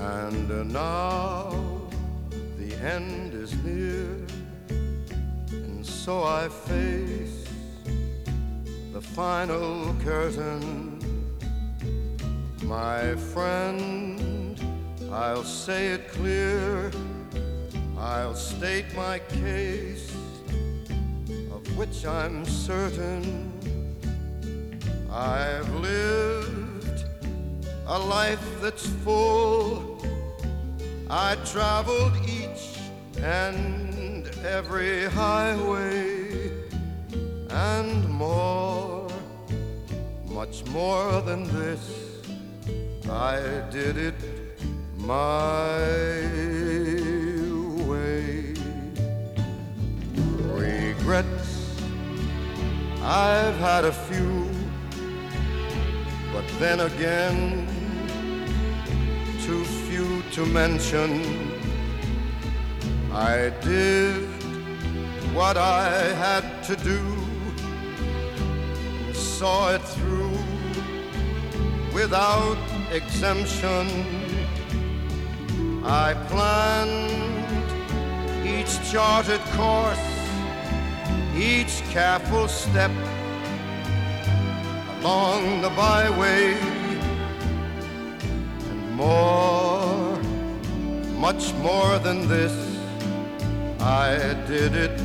And now the end is near, and so I face the final curtain. My friend, I'll say it clear, I'll state my case, of which I'm certain. I've lived a life that's full. I traveled each and every highway, and more, much more than this, I did it my way. Regrets, I've had a few, but then again, too few to mention. I did what I had to do, saw it through without exemption. I planned each charted course, each careful step along the byway, and more, much more than this, I did it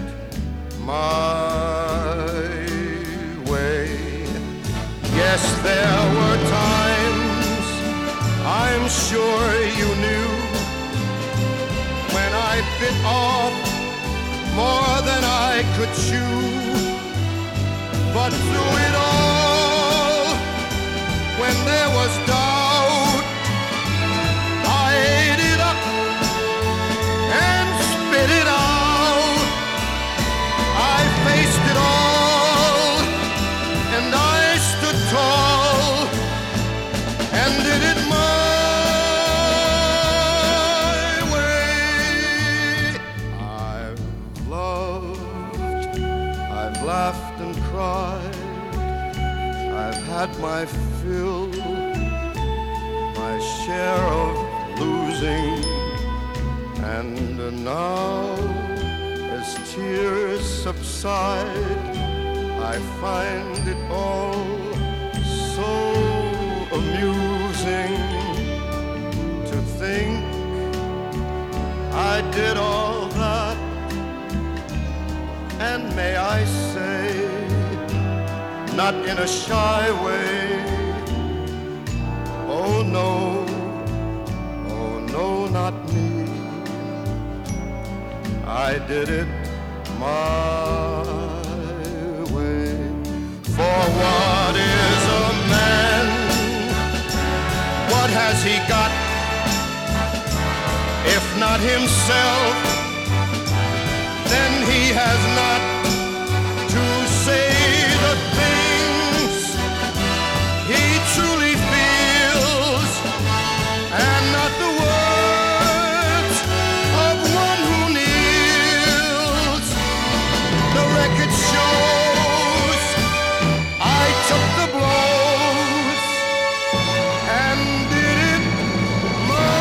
my way. Yes, there were times, I'm sure you knew, when I bit off more than I could chew. But through it all, when there was doubt, I ate it up and spit it out. I faced it all, and I stood tall and did it my way. I've loved, I've laughed and cried, I've had my fill, my share of losing, and now, as tears subside, I find it all so amusing to think I did all that, and may I say, not in a shy way, oh no, not me. I did it my way. For what is a man? What has he got? If not himself, then he has not to say the things he truly feels, and not the words of one who kneels. The record shows I took the blows and did it my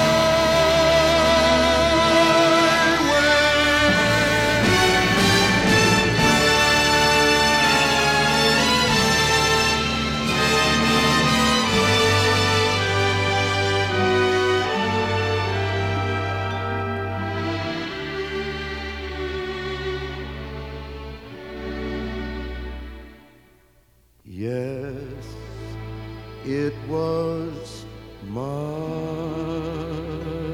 yes, it was my